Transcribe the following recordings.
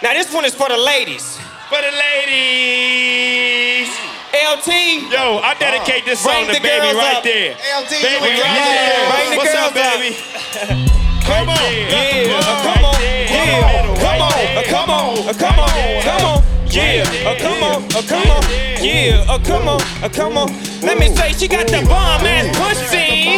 Now this one is for the ladies. For the ladies. LT. Yo, I dedicate this song to baby right there. LT, Baby right there. Bring the What's girls up, baby? Come on. Yeah. Come on. Yeah. Come on. Come on. Come on. Come on. Yeah. Come on. Come on. Yeah. Come on. Come on. Let me say she got the bomb ass pussy.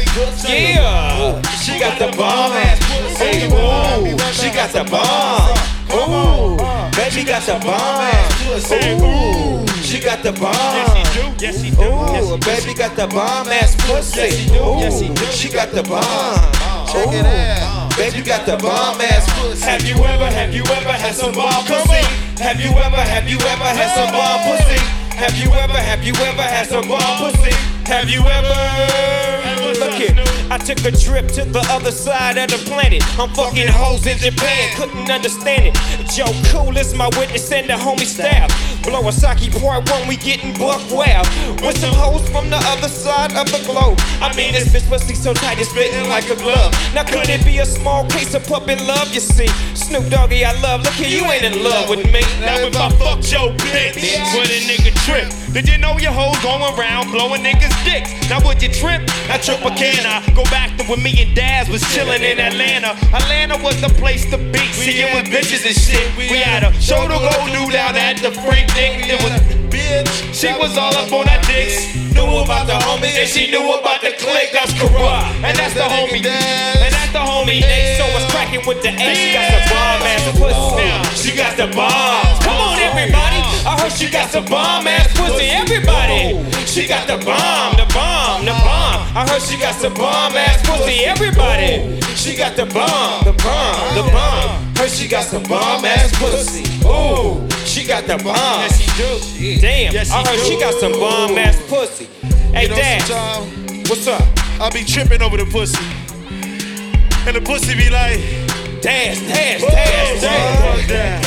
Yeah. She got the bomb ass pussy. Ooh. She got the bomb. Ooh. Baby got the bomb ass pussy. Ooh. She got the bomb. Yes, he do. Ooh, baby got the bomb ass pussy. Ooh, she got the bomb. Check it out. Baby got the bomb ass pussy. Have you ever had some bomb pussy? Have you ever had some bomb pussy? Have you ever had some bomb pussy? Have you ever? Look here, I took a trip to the other side of the planet. I'm fucking hoes in Japan, couldn't understand it. Joe Cool is my witness and the homie staff. Blowasaki part 1, we getting buck wild. With some hoes from the other side of the globe. I mean, this bitch pussy so tight it's fitting like a glove. Now could it be a small case of puppet love, you see? Snoop Doggy I love, look here, you ain't in love with me. Now if I fuck your bitch with a nigga trip, did you know your hoes going around blowing niggas dicks? Now would you trip? I trip or can I go back to when me and Daz was chillin' in Atlanta? Atlanta was the place to be, see it was bitches and shit. We had a show to go do down at the Freak Dick. It was bitch, she was all up on her dicks. Knew about the homie and she knew about the clique. That's corrupt, and that's the homie, and that's the homie. So what's cracking with the A? She got the bomb ass pussy. Now she got the bomb. Come on everybody, I heard she got some bomb ass pussy. Everybody, she got the bomb, the bomb, the bomb. I heard she got some bomb ass pussy. Everybody, she got the bomb, the bomb, the bomb. Heard she got some bomb ass pussy. Ooh, she got the bomb. Yes, he do. Damn, Yes, I heard do. she got some bomb ass pussy. Hey Dad, Sometimes what's up? I be tripping over the pussy, and the pussy be like, Dance, dance, dance, dance.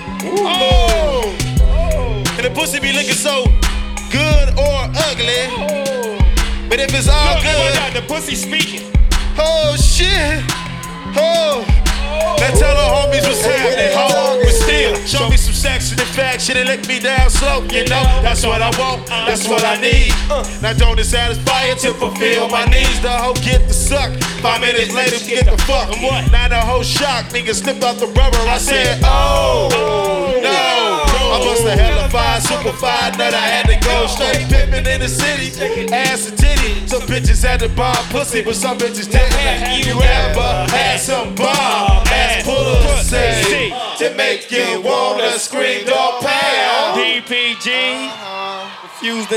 oh, and the pussy be looking so good or ugly. But if it's all Look, good, the pussy speaking. oh shit, oh. Now tell her homies what's happening, ho. But still, show me some sex and affection and lick me down slow. You know, that's what I want, that's what I need. Now don't it satisfy it to fulfill my needs. The hoe get the suck, 5 minutes later get the fuck. And what? Now the whole shock, nigga slipped off the rubber. I said, oh, no. I must have hella fine, super fine nut. I had to go straight pimpin' in the city, ass and titty. Some bitches had the bomb pussy, but some bitches didn't. Have you ever had some bomb ass pussy to make you wanna scream, dog pound? DPG. Refuse the